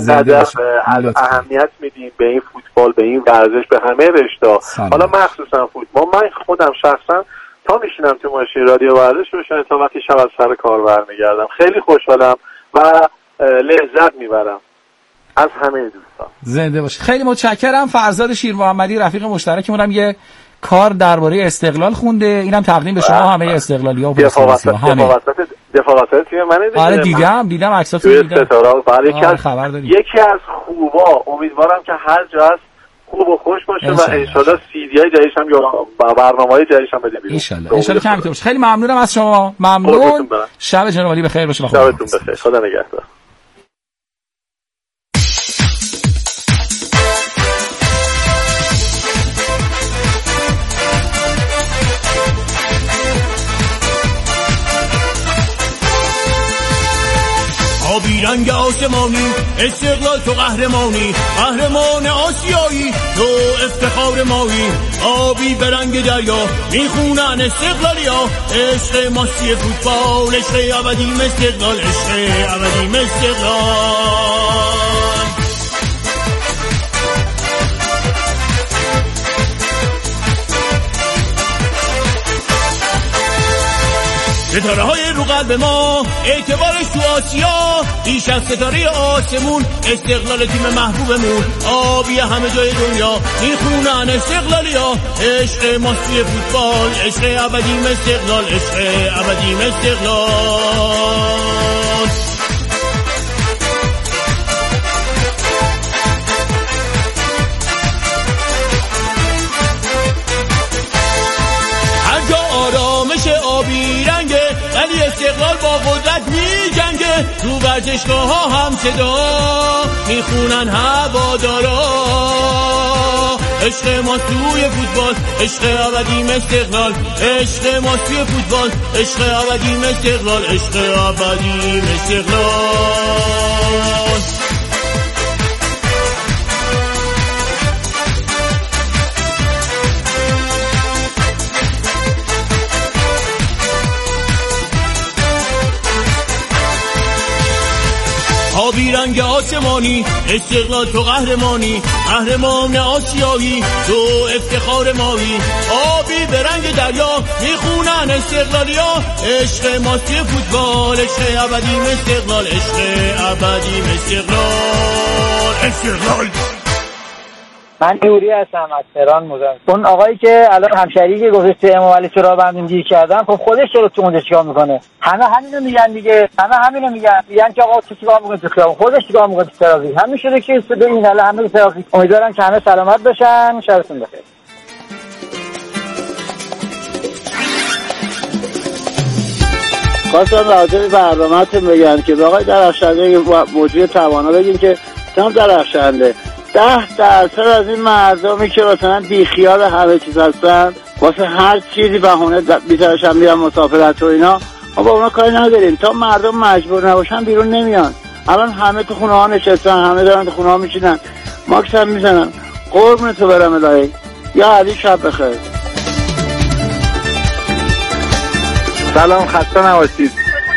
اینقدر اهمیت میدیم به این فوتبال، به این ورزش، به همه رشته، حالا مخصوصا فوتبال. من خودم شخصا تا میشینم تو ماشین رادیو ورزش روشن تا وقتی شب از سر کار برمیگردم خیلی خوشحالم و لذت میبرم از همه دوستان. زنده باشید. خیلی متشکرم. فرزاد شیرمحمدی رفیق مشترکمون هم یه کار درباره استقلال خونده، اینم تقدیم به شما همه استقلالی‌ها و دفاع تیم منه. آره دیدم عکساتو دیدم. یکی از خوبا، امیدوارم که هر جا هست خوب و خوش باشه و انشالله سیدیای جدیدش هم یا برنامه‌های جدیدش هم بده بیرون. انشالله که همینطور باشه. خیلی ممنونم از شما. ممنون. شب جناب علی بخیر باشه. شبتون بخیر. خدا نگهدار. آبی رنگ آسمانی استقلال تو قهرمانی، قهرمان آسیایی تو افتخار مایی. آبی به رنگ دریا میخونن استقلالیا، عشق ماسی فوتبال، عشق ابدیم استقلال، عشق ابدیم استقلال. ستاره های رو قلب ما اعتبارش تو آسیا، بیش از ستاره آسمون استقلال تیم محبوبمون. آبی همه جای دنیا میخونن استقلالیا، عشق ماسی فوتبال، عشق ابدیم استقلال، عشق ابدیم استقلال. هر جا آرامش آبی رنگه، ولی استقلال با قدرت می جنگه. تو ورزشگاه ها هم صدا میخونن هوادارا، عشق ما توی فوتبال، عشق ابدیم استقلال، عشق ما توی فوتبال، عشق ابدیم استقلال، عشق ابدیم استقلال. آبی رنگ آسمانی استقلال تو قهرمانی، قهرمان آسیایی تو افتخار مایی. آبی به رنگ دریا میخونن استقلالیا، عشق ماسی فوتبال، عشق ابدیم استقلال، عشق ابدیم استقلال، استقلال. من نوری هستم از تهران مزاحم. اون آقایی که الان همشهری که گفت تو امام علی چرا بندیم گیر کردن، خب خودش چرا تو اونجا چیکار میکنه؟ همه همینو میگن دیگه، همه همینو میگن که آقا چیکار میکنه تو خیابون، خودش چیکار میکنه تو ترافیک. همین شده که به این حالا همه ترافیک. امیدوارم که همه سلامت باشن. شبتون بخیر. خواستم راجع به برنامه‌تون بگم که به آقای درخشنده موجود توانا بگیم که تمام درخشنده 10% از این مردمی که مثلا بیخیال همه چیز هستن، واسه هر چیزی بهونه بی‌ترشن بیان مسافرت و اینا، ما با اونا کاری نداریم. تا مردم مجبور نباشن بیرون نمیان. الان همه تو خونه ها نشستن، همه دارن تو خونه ها میشینن، ماکس هم میزنن. قربون تو برم الهی. یا علی شب بخیر. سلام، خسته نباشید.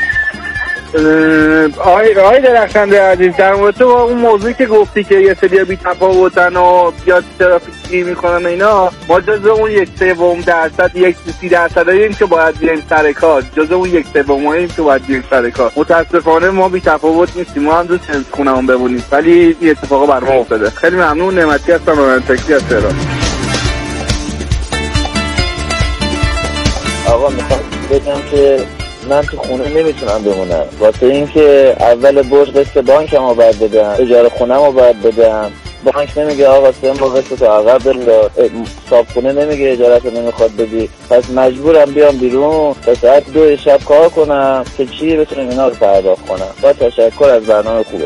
آقای درخشنده عزیز، در مورد تو اون موضوعی که گفتی که یه سری بی تفاوتن و زیاد ترافیکی میکنن اینا، ما جزء اون 1/3 1-30% این که باید بیایم سر کار، جزء اون 1/3 که باید بیایم سر کار. متاسفانه ما بی تفاوت نیستیم، ما هم دوست داریم خونمون بمونیم، ولی این اتفاقا برام افتاده. خیلی ممنون. نعمتی هستم، رانندگی از تهران. آقا میخوام بگم که من تو خونه نمیتونم بمونم، واسه اینکه اول برج قسط بانکمو باید بدم، اجاره خونه‌مو باید بدم. بانک نمیگه آقا 3 ماه قسطتو عقب بنداز، صابخونه نمیگه اجاره‌تو نمیخواد بدی، پس مجبورم بیام بیرون تا ساعت 2 شب کار کنم که چی بتونم اینا رو پرداخت کنم. با تشکر از برنامه خوبتون.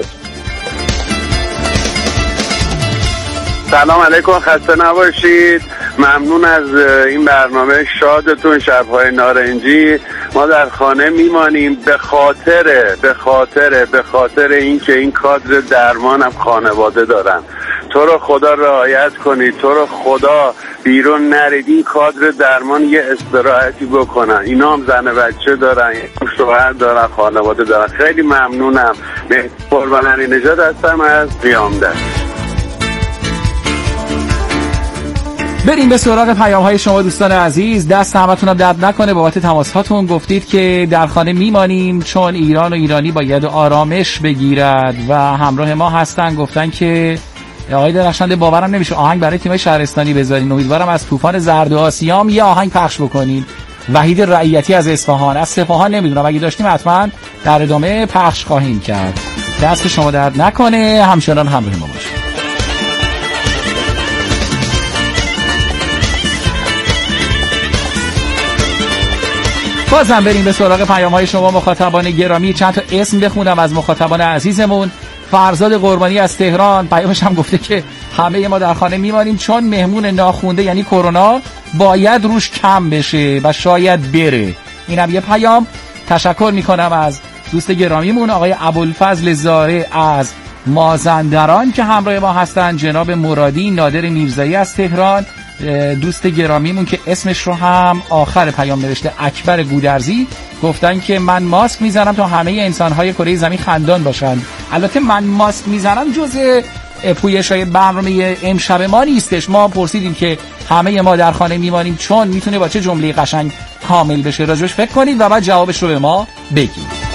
سلام علیکم، خسته نباشید. ممنون از این برنامه شادتون شب‌های نارنجی. ما در خانه میمانیم به خاطر اینکه این کادر درمانم خانواده دارن. تو رو خدا رعایت کنید، تو رو خدا بیرون نرید، این کادر درمان یه استراحتی بکنن. اینا هم زن بچه دارن، شوهر دارن، خانواده دارن. خیلی ممنونم. قربان علی نژاد هستم از قیامدست. بریم به سراغ پیام‌های شما دوستان عزیز. دست همتون هم درد نکنه بابت تماس‌هاتون. گفتید که در خانه میمانیم چون ایران و ایرانی باید آرامش بگیرد و همراه ما هستن. گفتن که آقای درخشنده باورم نمیشه آهنگ برای تیم‌های شهرستانی بذارین. امیدوارم از طوفان زرد آسیام یه آهنگ پخش بکنین. وحید رعیتی از اصفهان. از سپاهان نمیدونم، اگه داشتیم حتما در ادامه پخش خواهیم کرد. دست شما درد نکنه، همچنان همراه ما باشید. بازم بریم به سراغ پیام‌های شما مخاطبان گرامی. چند تا اسم بخونم از مخاطبان عزیزمون. فرزاد قربانی از تهران پیامش هم گفته که همه ما در خانه میمانیم چون مهمون ناخونده یعنی کرونا باید روش کم بشه و شاید بره. اینم یه پیام. تشکر میکنم از دوست گرامیمون آقای ابوالفضل زاره از مازندران که همراه ما هستن. جناب مرادی نادر میرزایی از تهران، دوست گرامیمون که اسمش رو هم آخر پیام نوشته اکبر گودرزی، گفتن که من ماسک میزنم تا همه انسان‌های کره زمین خندان باشن. البته من ماسک میزنم جزء پویش‌های برنامه امشب ما نیستش. ما پرسیدیم که همه ما در خانه میمانیم چون میتونه با چه جمله قشنگ کامل بشه، راجبش فکر کنید و بعد جوابش رو به ما بگید.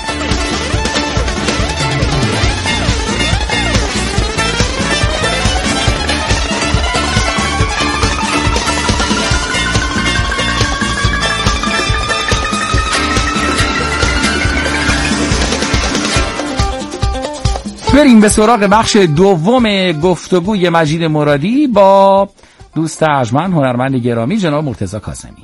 بریم به سراغ بخش دوم گفتگوی مجید مرادی با دوست ارجمند هنرمند گرامی جناب مرتضی کاظمی.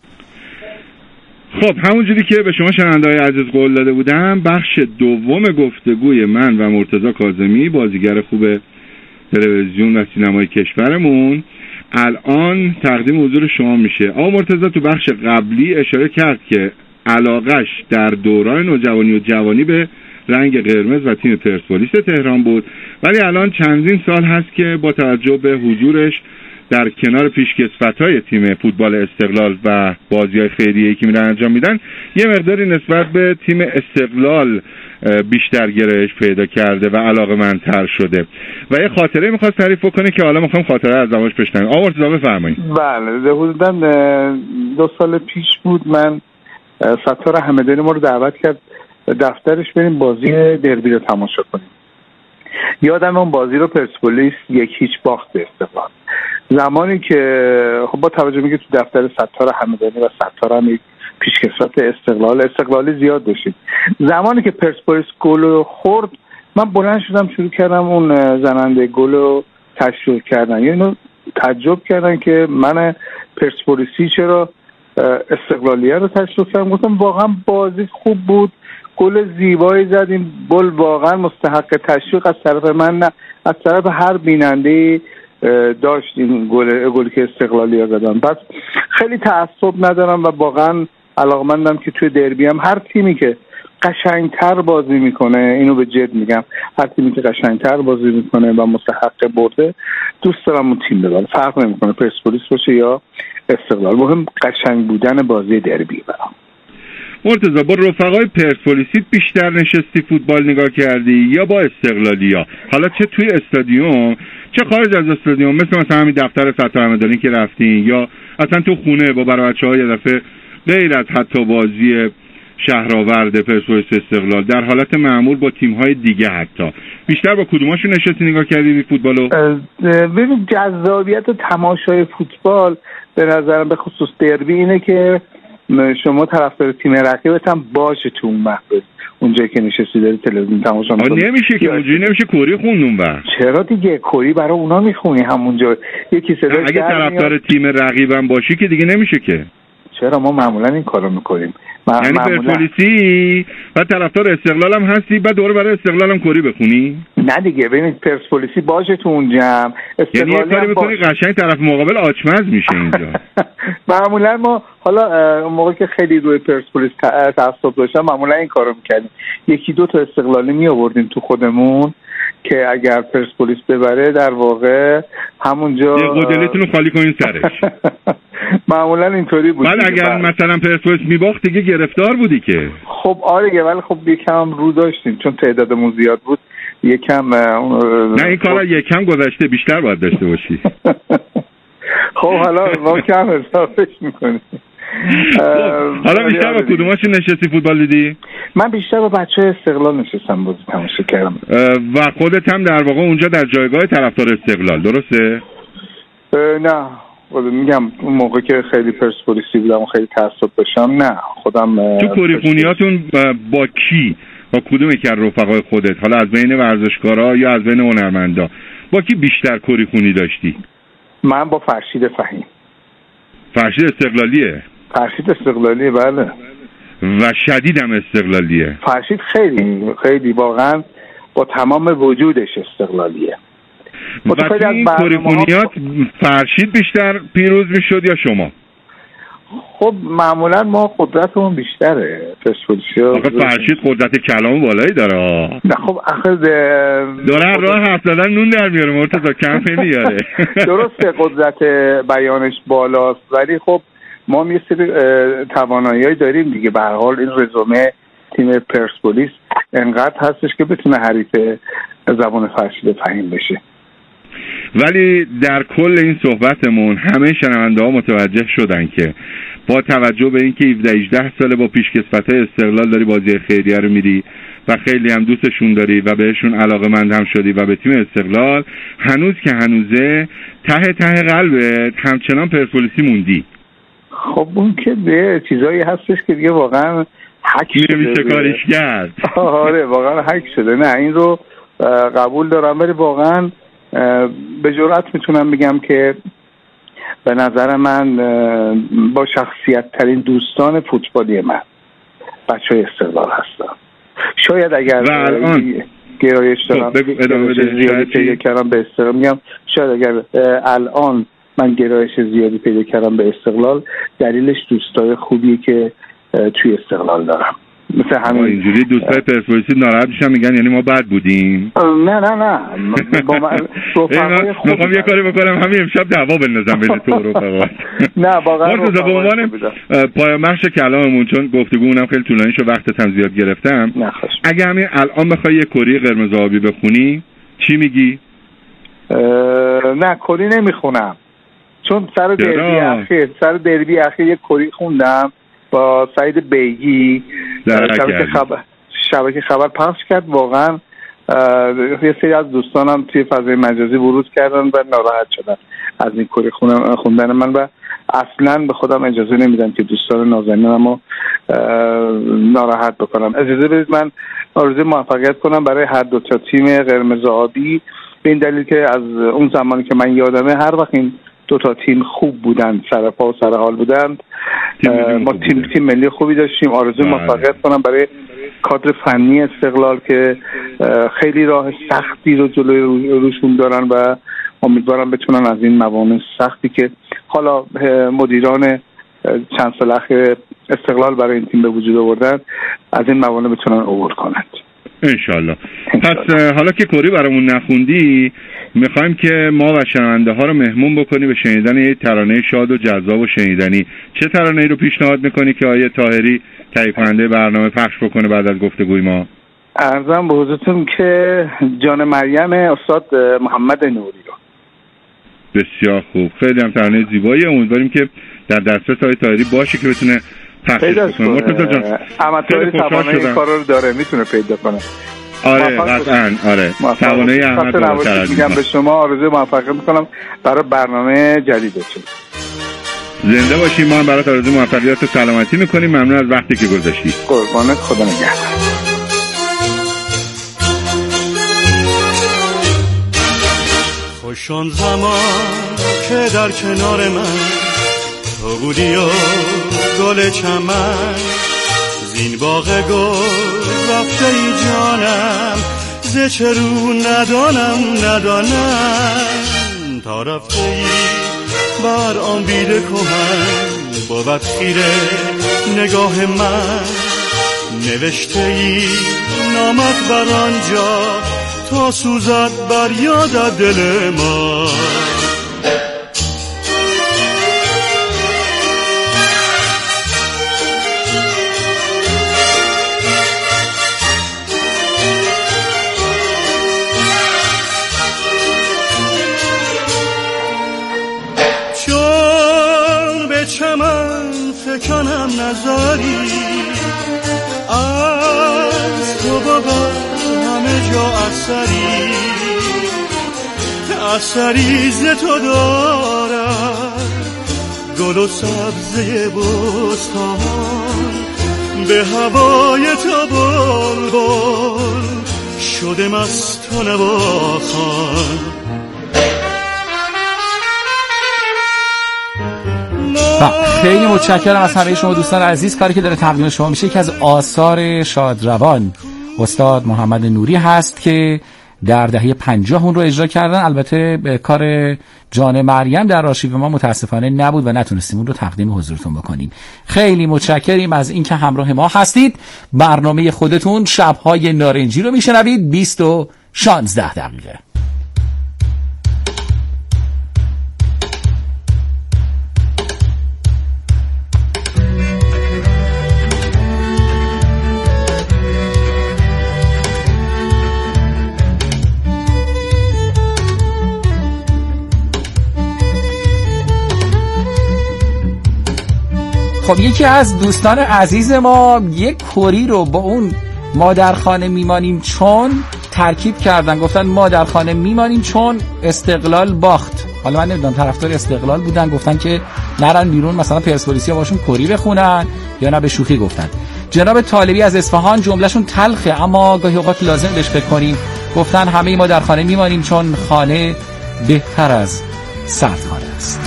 خب همونجوری که به شما شنونده‌های عزیز قول داده بودم، بخش دوم گفتگوی من و مرتضی کاظمی بازیگر خوب تلویزیون و سینمای کشورمون الان تقدیم حضور شما میشه. آقا مرتضی تو بخش قبلی اشاره کرد که علاقش در دوران نوجوانی و جوانی به رنگ قرمز و تیم پرسپولیس تهران بود، ولی الان چندین سال هست که با توجه به حضورش در کنار پیشکسوت‌های تیم فوتبال استقلال و بازی‌های خیریه‌ای که میرن انجام میدن یه مقداری نسبت به تیم استقلال بیشتر گرایش پیدا کرده و علاقه‌مندتر شده و یه خاطره می‌خواست تعریف کنه که حالا می‌خوام خاطره از زمانش بشنویم. آقا مرتضی بفرمایید. بله، حدوداً 2 سال پیش بود من ستار همدانی ما رو دعوت کرد دفترش بریم بازی دربی رو تماشا کنیم. یادم اون بازی رو پرسپولیس 1-0 باخت به استقلال. زمانی که خب با توجه میگه تو دفتر ستار همدانی و ستار هم پیشکسوت استقلالی زیاد داشتیم. زمانی که پرسپولیس گل خورد من بلند شدم شروع کردم اون زننده گل رو تشویق کردن. یعنی تعجب کردن که من پرسپولیسی چرا استقلالیه رو تشویق کردم. گفتم واقعا بازی خوب بود، گل زیبایی زدیم، گل واقعا مستحق تشویق از طرف من نه از طرف هر بیننده داشت این گلی که استقلالی ها زدن. پس خیلی تعصب ندارم و واقعا علاقمندم که توی دربی هم هر تیمی که قشنگتر بازی میکنه، اینو به جد میگم، هر تیمی که قشنگتر بازی میکنه و مستحق برده دوست دارم اون تیم ببره، فرق نمیکنه پرسپولیس باشه یا استقلال، مهم قشنگ بودن بازی دربی. برام مرتضی با رفقای پرسپولیسی بیشتر نشستی فوتبال نگاه کردی یا با استقلالیا؟ حالا چه توی استادیوم چه خارج از استادیوم، مثل همین دفتر ستار همدانی که رفتین، یا اصلا تو خونه با برای بچه‌ها یه دفعه غیر از حتی بازی شهرآورد پرسپولیس استقلال در حالت معمول با تیم‌های دیگه حتی بیشتر با کدوماشون نشستی نگاه کردی فوتبالو؟ ببین جذابیت تماشای فوتبال به نظرم به خصوص دربی اینه که شما طرفدار تیم رقیبت هم باشه تو اون محفل، اونجایی که نشستی داری تلویزیون تماشا می‌کنی. نمیشه که اونجوری نمیشه کوری خوندون بر. چرا دیگه کوری برای اونا میخونی همونجا یکی صدا. اگه طرفدار تیم رقیبم باشی که دیگه نمیشه که. چرا ما معمولا این کارو میکنیم. یعنی پرسپولیسی و طرفدار استقلال هم هستی بعد دوره برای استقلال هم کوری بخونی؟ نه دیگه ببینید پرسپولیسی باشه تو اون جمع، یعنی یه کاری میکنی قشنگ طرف مقابل آچمز میشه اینجا. معمولا ما حالا اون موقع که خیلی روی پرسپولیس تعصب داشتم معمولا این کارو میکردیم، 1-2 تا استقلالی می آوردیم تو خودمون که اگر پرسپولیس ببره در واقع همونجا دلتون رو خالی کنین سرش. معمولا اینطوری بود. ولی اگر مثلا پرسپولیس میباخت دیگه گرفتار بودی که. خب آره، ولی خب یکم رو داشتیم چون تعدادمون زیاد بود، یکم نه این کارا یکم گذشته، بیشتر باید داشته باشی. خب حالا ما کم حسابش میکنیم. حالا بیشتر با کدوماشون نشستی فوتبال دیدی؟ من بیشتر با بچه استقلال نشستم بازی تماشا کردم. و خودت هم در واقع اونجا در جایگاه طرفدار استقلال، درسته؟ نه میگم اون موقع که خیلی پرسپولیسی بودم و خیلی تعصب داشتم، نه خودم. تو کریخونیاتون با کی، با کدوم یک از رفقای خودت، حالا از بین ورزشکارا یا از بین هنرمندا، با کی بیشتر کریخونی داشتی؟ من با فرشید فهیم. فرشید استقلالیه؟ فرشید استقلالیه، بله. و شدیدم استقلالیه. فرشید خیلی خیلی واقعا با تمام وجودش استقلالیه. و تو این کریخونیات فرشید بیشتر پیروز میشد یا شما؟ خب معمولا ما قدرتمون بیشتره پرسپولیسیا. آخه فرشید قدرت کلام بالایی داره. نه خب آخه داره راه حرف زدن نون در میاره مرتضی، کم نمیاره. درسته قدرت بیانش بالاست، ولی خب ما یه سری توانایی‌ای داریم دیگه. به هر حال این رزومه تیم پرسپولیس انقدر هستش که بتونه حریف زبان فرشید فهیم بشه. ولی در کل این صحبتمون همه شنونده ها متوجه شدن که با توجه به اینکه 17-18 ساله با پیشکسوت‌های استقلال داری بازی خیریه رو میری و خیلی هم دوستشون داری و بهشون علاقه‌مند هم شدی و به تیم استقلال هنوز که هنوزه ته قلبت همچنان پرسپولیسی موندی. خب اون که به چیزایی هستش که دیگه واقعا حک شده، نمیشه کاریش کرد. آره واقعا حک شده. نه این رو قبول دارم، ولی واقعا به جرئت میتونم بگم که به نظر من با شخصیت ترین دوستان فوتبالی من بچه‌های استقلال هستن. شاید اگر گرایش دارم زیادی پیدا کردم به استقلال، میگم شاید اگر الان من گرایش زیادی پیدا کردم به استقلال، دلیلش دوستای خوبیه که توی استقلال دارم. مثل همین اینجوری دوستای پرسپولیسی ناراحت میشن میگن یعنی ما بد بودیم. نه با من میخوام یه کاری بکنم همین امشب دعوا بندازم بین تو و رفقات. نه واقعا مرتضی به عنوان پایان بخش کلاممون، چون گفتگومونم خیلی طولانی شد وقتت هم زیاد گرفتم، اگه همین الان بخوای یه کری قرمز آبی بخونی چی میگی؟ نه کری نمیخونم، چون سر دربی اخیر یه کری خوندم با سعید بیگی، شبکه خبر پخش کرد. واقعا یه سری از دوستانم توی فضای مجازی ورود کردن و ناراحت شدن از این کری خوندن من و اصلا به خودم اجازه نمیدم که دوستان نازنینمو ناراحت بکنم. اجازه بدید من آرزوی موفقیت کنم برای هر دو تا تیم قرمز آبی، به این دلیل که از اون زمانی که من یادمه هر وقت این دو تا تیم خوب بودن، سر پا و سر حال بودن، ما تیم ملی خوبی داشتیم. آرزوی موفقیت کنم برای کادر فنی استقلال که خیلی راه سختی رو جلوی روشون دارن و امیدوارم بتونن از این موانع سختی که حالا مدیران چند سال اخیر استقلال برای این تیم به وجود آوردن، از این موانع بتونن عبور کنند انشالله. پس حالا که کری برامون نخوندی، میخوایم که ما و شنونده ها رو مهمون بکنی به شنیدن یه ترانه شاد و جذاب و شنیدنی. چه ترانه‌ای رو پیشنهاد میکنی که آیه طاهری تهیه کننده برنامه پخش بکنه بعد از گفتگوی ما؟ عرضم به حضورتون که جان مریم استاد محمد نوری رو. بسیار خوب، خیلی هم ترانه زیبایی، امیدواریم که در دسترس آیه طاهری باشه که بتونه پخشش بکنه. مرتضی جان احمدطاهری توانایی کارا رو داره، میتونه پیدا کنه. آره قطعاً، آره توانایی احمد رو میگم به شما آرزوی موفقیت میکنم برای برنامه جدیدتون. زنده باشیم، ما هم برات آرزوی موفقیت و سلامتی میکنیم. ممنون از وقتی که گذاشتی. قربانت، خدا نگهدار. خوش آن زمان که در کنار من تو بودی و گل چمن، زین باغ گل رفته ای جانم، ز چه رو ندانم تا رفته ای بر آن بیل کهن، بود خیره نگاه من، نوشته ای نامت بر آنجا تا سوزد بر یاد دل من. چون به چمن فکنم نظری از تو بابا همه جا اثری ز تو دارد گل و سبزه بستان به هوای تو بلبل شده مست و نواخوان. خیلی متشکرم از همه شما دوستان عزیز. کاری که داره تقدیم شما میشه یکی از آثار شادروان استاد محمد نوری هست که در دهه 50 اون رو اجرا کردن. البته کار جان مریم در آرشیو ما متاسفانه نبود و نتونستیم اون رو تقدیم حضورتون بکنیم. خیلی متشکریم از اینکه همراه ما هستید. برنامه خودتون شب‌های نارنجی رو میشنوید 20 و 16 دقیقه. خب یکی از دوستان عزیز ما یک کری رو با اون ما در خانه میمانیم چون ترکیب کردن. گفتن ما در خانه میمانیم چون استقلال باخت. حالا من نمیدونم طرفدار استقلال بودن گفتن که نرن بیرون مثلا پرسپولیسیا باشون کری بخونن یا نه به شوخی گفتن. جناب طالبی از اصفهان جملهشون تلخه اما گاهی اوقات لازم بهش فکر کنیم. گفتن همه ما در خانه میمانیم چون خانه بهتر از سردخانه است.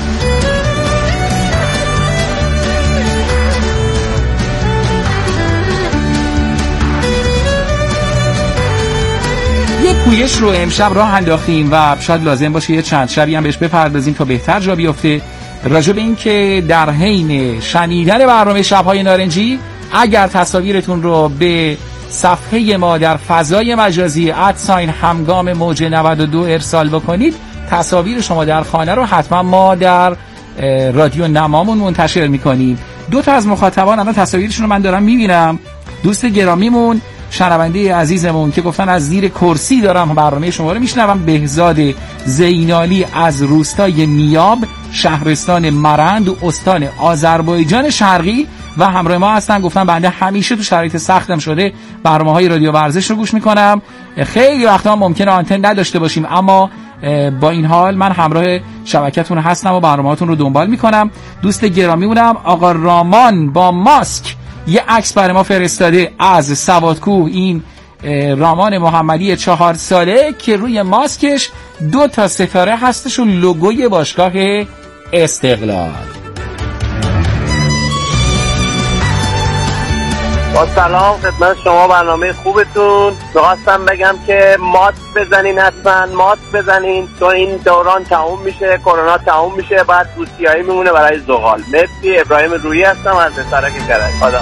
پویش رو امشب راه انداختیم و شاید لازم باشه یه چند شبی هم بهش بپردازیم تا بهتر جا بیفته. راجع به این که در حین شنیدن برنامه شب‌های نارنجی اگر تصاویرتون رو به صفحه ما در فضای مجازی @همگام موج 92 ارسال بکنید تصاویر شما در خانه رو حتما ما در رادیو نمامون منتشر میکنیم. دو تا از مخاطبان الان تصاویرشون رو من دارم میبینم. دوست گرامیمون شنونده عزیزمون که گفتن از زیر کرسی دارم برنامه شما رو میشنوم. بهزاد زینالی از روستای نیاب شهرستان مرند و استان آذربایجان شرقی و همراه ما هستن. گفتن بنده همیشه تو شرایط سختم شده برنامه‌های رادیو ورزش رو گوش میکنم. خیلی وقتا ممکنه آنتن نداشته باشیم اما با این حال من همراه شبکتون هستم و برنامه‌هاتون رو دنبال میکنم. دوست گرامیمونم آقا رامان با ماسک یه عکس برای ما فرستاده از سوادکوه. این رامان محمدی 4 ساله که روی ماسکش 2 تا ستاره هستش و لوگوی باشگاه استقلال. با سلام خدمت شما برنامه خوبتون. می‌خواستم بگم که ماسک بزنین، حتما ماسک بزنین چون این دوران تموم میشه، کرونا تموم میشه، بعد روسیایی میمونه برای زغال. مرسی. ابراهیم رویی هستم از سرک کرج. خدا.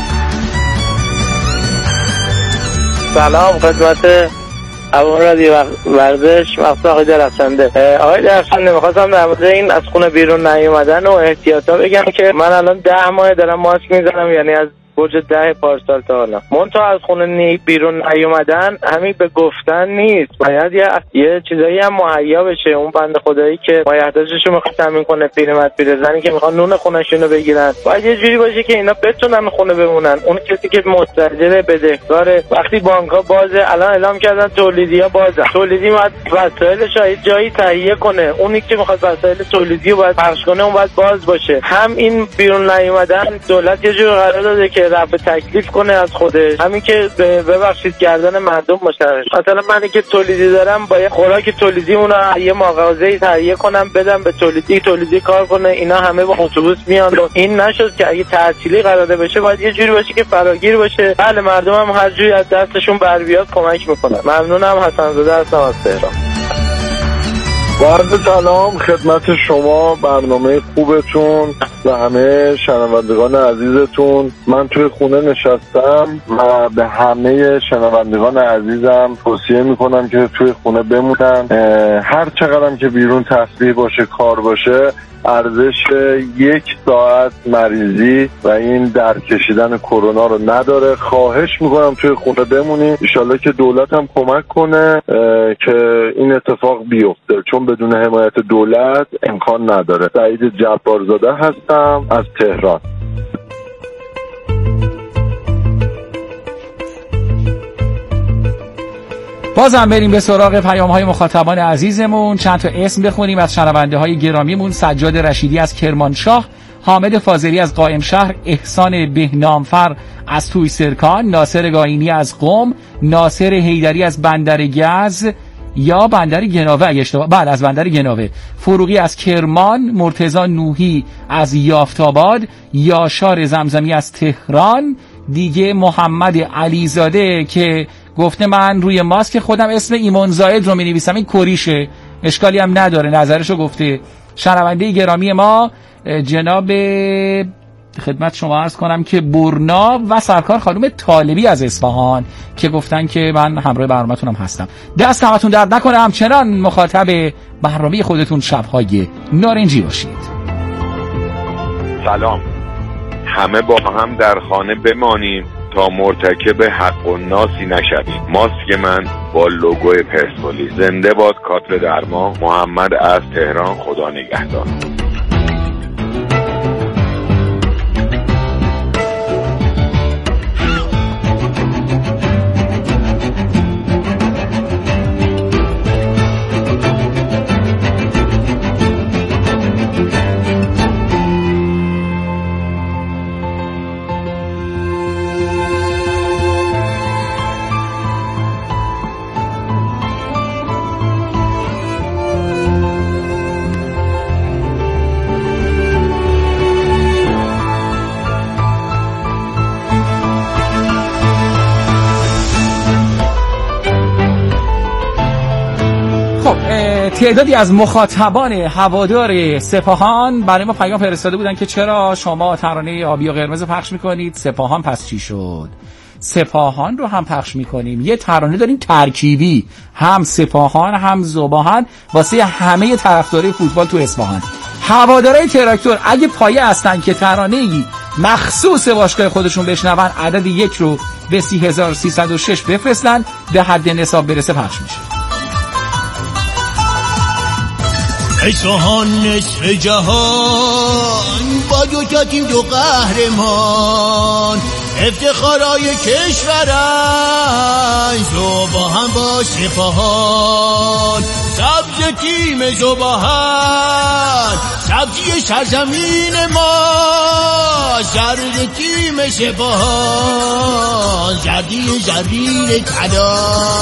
سلام خدمت اون رادیو ورزش مخصوص آقای درخشنده. آقای درخشنده می‌خواستم در مورد این از خونه بیرون نیومدن و احتیاطا بگم که من الان 10 ماه دارم ماسک میزنم، یعنی از برج 10 پارسال تا حالا. منتها از خونه بیرون نیومدن همین به گفتن نیست، باید یه چیزایی هم مهیا بشه. اون بنده خدایی که مایحتاجشو میخواد تامین کنه، پیرمرد پیرزنی که میخوان نون خونه‌شونو بگیرن، باید یه جوری باشه که اینا بتونن خونه بمونن. اون کسی که مستاجر بدهکاره وقتی بانک‌ها بازه، الان اعلام کردن تولیدی‌ها بازه، تولیدی باید وسایلش جایی تهیه کنه. اونی که میخواد وسایل تولیدی رو باید پخش کنه اون باید باز باشه. هم این بیرون نیومدن دولت یه جور قرار داده که رفع تکلیف کنه از خودش، همین که ببخشید گردن مردم باشه. مثلا من که تولیدی دارم باید خوراک تولیدی اونو یه مغازه‌ای تهیه کنم بدم به تولیدی کار کنه، اینا همه با اتوبوس میان. این نشد که اگه تعطیلی قراره بشه باید یه جوری باشه که فراگیر باشه. بله مردم هم هر جوری از دستشون بر بیاد کمک میکنن. ممنونم. حسن زاده هستم از تهران. با عرض سلام خدمت شما، برنامه خوبتون و همه شنوندگان عزیزتون. من توی خونه نشستم و به همه شنوندگان عزیزم توصیه میکنم که توی خونه بمونن. هر چقدرم که بیرون تسبیح باشه، کار باشه، ارزش 1 ساعت مریضی و این در کشیدن کرونا رو نداره. خواهش میکنم توی خونه بمونیم. انشالله که دولت هم کمک کنه که این اتفاق بیفته، چون بدون حمایت دولت امکان نداره. سعید جبارزاده هستم از تهران. بازم بریم به سراغ پیام‌های مخاطبان عزیزمون. چند تا اسم بخونیم از شنونده‌های گرامیمون. سجاد رشیدی از کرمانشاه، حامد فاضلی از قائم شهر، احسان بهنامفر از توی سرکان، ناصر گاینی از قم، ناصر حیدری از بندر گز یا بندر گناوه از بندر گناوه، فروغی از کرمان، مرتضی نوحی از یافت‌آباد، یاشار زمزمی از تهران، دیگه محمد علیزاده که گفته من روی ماسک خودم اسم ایمان زاید رو می‌نویسم، این کوریشه، اشکالی هم نداره، نظرشو گفته. شنونده گرامی ما جناب خدمت شما عرض کنم که برنا و سرکار خانم طالبی از اصفهان که گفتن که من همراه برنامه‌تونم هستم. دست همتون درد نکنه، همچنان مخاطب برنامه خودتون شب‌های نارنجی باشید. سلام، همه با هم در خانه بمانیم تا مرتکب حق و ناسی نشویم. ماسک من با لوگوی پرسپولیس. زنده باد کادر درمان. محمد از تهران. خدا نگهدار. تعدادی از مخاطبان هوادار سپاهان برای ما پیام فرستاده بودن که چرا شما ترانه آبی و قرمز پخش میکنید، سپاهان پس چی شد؟ سپاهان رو هم پخش میکنیم، یه ترانه داریم ترکیبی، هم سپاهان هم ذوباهن، واسه همه طرفدارای فوتبال تو اصفهان. هوادارای تراکتور اگه پایه هستن که ترانه‌ای مخصوص باشگاه خودشون بشنون، عدد 1 رو به 3306 بفرستن، به حد نصاب برسه پخش میشه. اصفهان نصف جهان با دو تا تیم دو قهرمان، افتخارای کشورن ذوباهن با سپاهان. سبز تیم ذوباهن سبزی سرزمین ما، زرد تیم سپاهان زردی زرین طلا.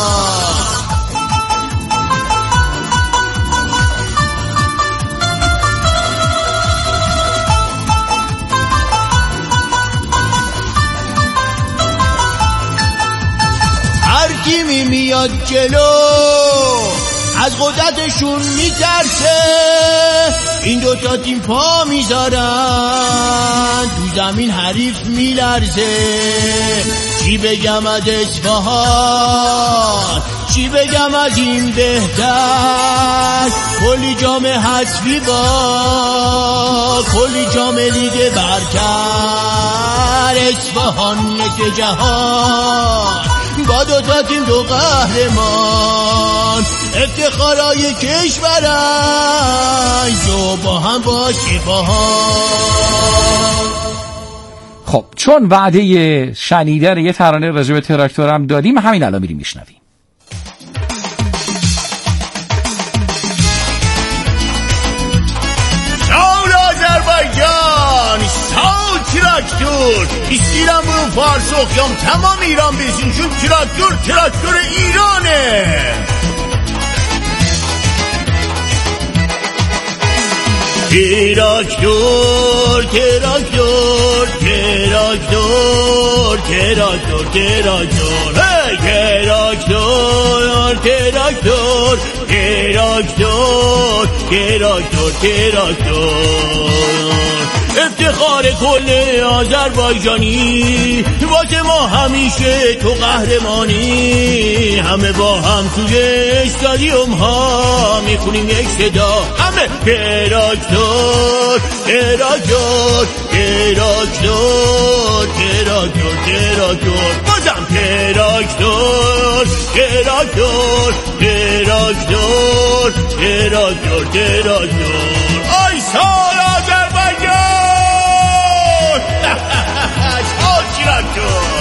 تیمی میاد جلو از قدرتشون میترسه، این دوتا تیم پا میذارن تو زمین حریف میلرزه. چی بگم از اصفهان، چی بگم از این بهتر، کلی جام حذفی با کلی جام لیگ برتر. اصفهان یک جهان با دو تا تیم دو قهرمان، افتخارای کشورن ذوباهن با سپاهان. خب چون وعده شنیدن یه ترانه راجع به تراکتورم دادیم، همین الان میریم میشنویم. سال آذربایجان، سال تراکتور، ایستیدم برو فارس اقیام تمام ایران بزین، چون تراکتور ایرانه. تراکتور تراکتور تراکتور تراکتور تراکتور تراکتور تراکتور تراکتور تراکتور تراکتور افتخار کل آذربایجانی، واسه ما همیشه تو قهرمانی. همه با هم توی استادیوم ها میخونیم یک صدا، همه تراکتور تراکتور تراکتور تراکتور تراکتور، بازم تراکتور تراکتور تراکتور تراکتور تراکتور. آی سال آذربایجان تراکتور.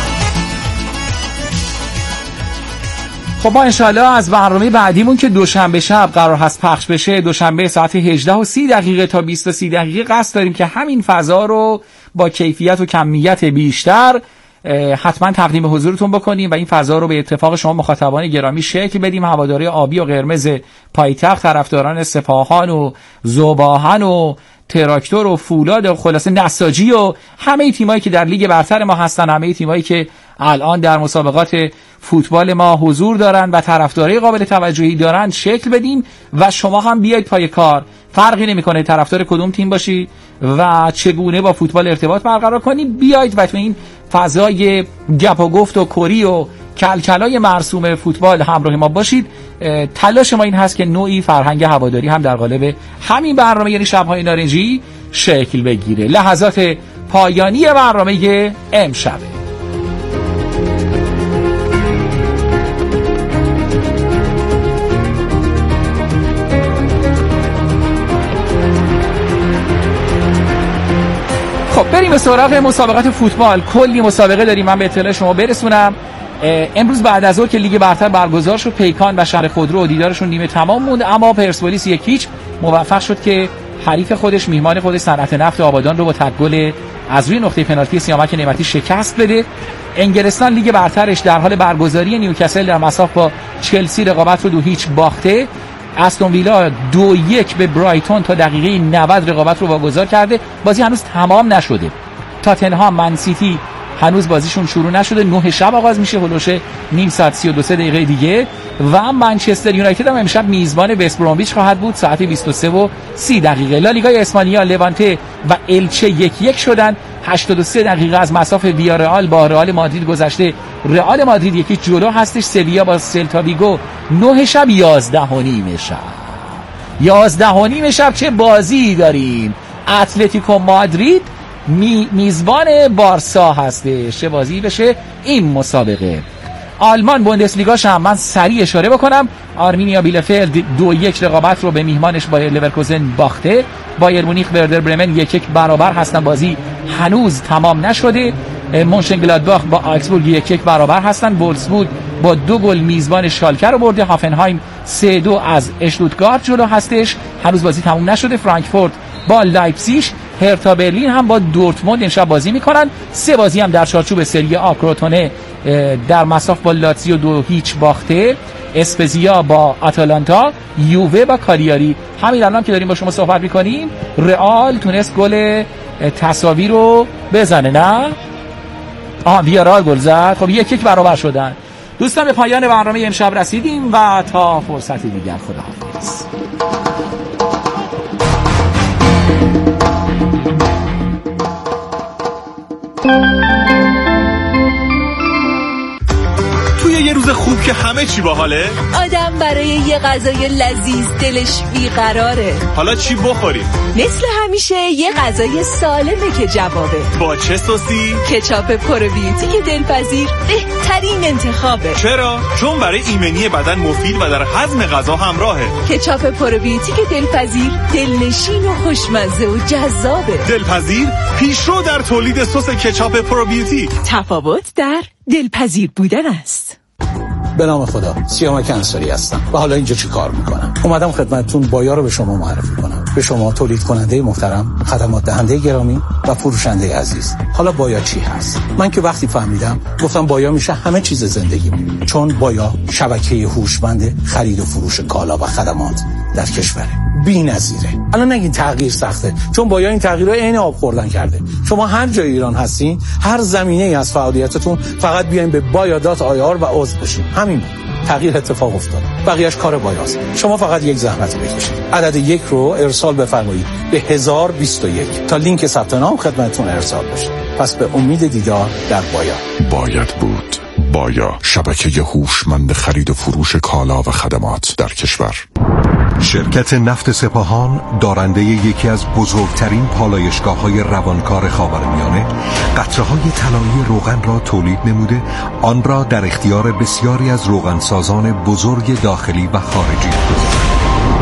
خب ما انشالله از برنامه بعدیمون که دوشنبه شب قرار هست پخش بشه، دوشنبه ساعت 18:30 تا 20:30 قصد داریم که همین فضا رو با کیفیت و کمیت بیشتر حتما تقدیم حضورتون بکنیم و این فضا رو به اتفاق شما مخاطبان گرامی شکل بدیم. هواداری آبی و قرمز پایتخت، طرفداران سپاهان و ذوب‌آهن و تراکتور و فولاد و خلاصه نساجی و همه تیمایی که در لیگ برتر ما هستن، همه تیمایی که الان در مسابقات فوتبال ما حضور دارن و طرفداری قابل توجهی دارن شکل بدیم و شما هم بیاید پای کار. فرقی نمیکنه طرفدار کدوم تیم باشی و چگونه با فوتبال ارتباط برقرار کنی، بیاید و تو این فضای گپ و گفت و کری و کلکلای مرسوم فوتبال همراه ما باشید. تلاش ما این هست که نوعی فرهنگ هواداری هم در قالب همین برنامه یعنی شب‌های نارنجی شکل بگیره. لحظات پایانی برنامه امشب. خب بریم به سراغ مسابقات فوتبال. کلی مسابقه داریم، من به اطلاع شما برسونم. امروز بعد از ظهر که لیگ برتر برگزار شد، پیکان و شهر خودرو و دیدارشون نیمه تمام موند، اما پرسپولیس 1-0 موفق شد که حریف خودش، میهمان خودش صنعت نفت آبادان رو با تک گل از روی نقطه پنالتی سیامک نعمتی شکست بده. انگلستان لیگ برترش در حال برگزاری، نیوکاسل در مساف با چلسی رقابت رو 2-0 باخته. استون ویلا 2-1 به برایتون تا دقیقه 90 رقابت رو واگذار کرده. بازی هنوز تمام نشده. تاتنهام من سیتی هنوز بازیشون شروع نشده، 9 شب آغاز میشه، هلوشه نیم ساعت 32 دقیقه دیگه. و منچستر یونایتد هم امشب میزبان وست برومویچ خواهد بود ساعت 23:30. لالیگای اسپانیا لوانته و الچه 1-1 شدن، 83 دقیقه از مساف ویارئال با رئال مادرید گذشته. رئال مادرید 1 جلو هستش. سویا با سلتا ویگو 9 شب 11:30 شب چه بازی داریم. اتلتیکو مادرید میزبان بارسا هستش، چه بازی بشه این مسابقه. آلمان بوندسلیگاش هم من سریع اشاره بکنم. آرمینیا بیلفلد 2-1 رقابت رو به میهمانش بایر لورکوزن باخته. بایر مونیخ وردر برمن 1-1 برابر هستن، بازی هنوز تمام نشده. مونشنگلادباخ با آکسبورگ 1-1 برابر هستن. وولفسبورگ با 2 گل میزبان شالکه رو برده. هافنهایم 3-2 از اشتوتگارت جلو هستش، هنوز بازی تموم نشده. فرانکفورت با لایپزیگ، هرتا برلین هم با دورتموند امشب بازی میکنن. 3 بازی هم در چارچوب سری آ. کروتونه در مساف با لاتزیو 2-0 باخته. اسپزیا با آتالانتا، یووه با کالیاری. همین الان که داریم با شما صحبت میکنیم رئال تونست گل تساوی رو بزنه، نه؟ ویارال گل زد. خب 1-1 برابر شدن. دوستان به پایان برنامه امشب رسیدیم و تا فرصتی دیگر خداحافظ. توی یه روز خوب که همه چی باحاله، آدم برای یه غذای لذیذ دلش بیقراره. حالا چی بخوریم؟ مثل همیشه یه غذای سالمه که جوابه. با چه سوسی؟ کچاپ پروبیوتیک دلپذیر بهترین انتخابه. چرا؟ چون برای ایمنی بدن مفید و در هضم غذا همراهه. کچاپ پروبیوتیک دلپذیر دلنشین و خوشمزه و جذابه. دلپذیر پیشرو در تولید سس کچاپ پروبیوتیک. تفاوت در دلپذیر بودن است. به نام خدا، سیامک انصاری هستم و حالا اینجا چی کار میکنم؟ اومدم خدمتتون بایا رو به شما معرفی کنم. به شما تولید کننده محترم، خدمات دهنده گرامی و فروشنده عزیز. حالا بایا چی هست؟ من که وقتی فهمیدم گفتم بایا میشه همه چیز زندگیم، چون بایا شبکه هوشمند خرید و فروش کالا و خدمات در کشوره. بی‌نظیره. الان نگین تغییر سخته، چون بایا این تغییرها عین آب خوردن کرده. شما هر جای ایران هستین، هر زمینه‌ای از فعالیتتون، فقط بیاین به baya.ir و عضو بشین. همین. تغییر اتفاق افتاد. بقیه‌اش کار بایاست. شما فقط یک زحمت بکشید. عدد 1 رو ارسال بفرمایید به 1021 تا لینک ثبت نام خدمتتون ارسال بشه. پس به امید دیدار در بایا. باید بود. بایا، شبکه هوشمند خرید و فروش کالا و خدمات در کشور. شرکت نفت سپاهان دارنده یکی از بزرگترین پالایشگاه‌های روانکار خاورمیانه قطره‌های طلایی روغن را تولید نموده، آن را در اختیار بسیاری از روغنسازان بزرگ داخلی و خارجی گذاشته.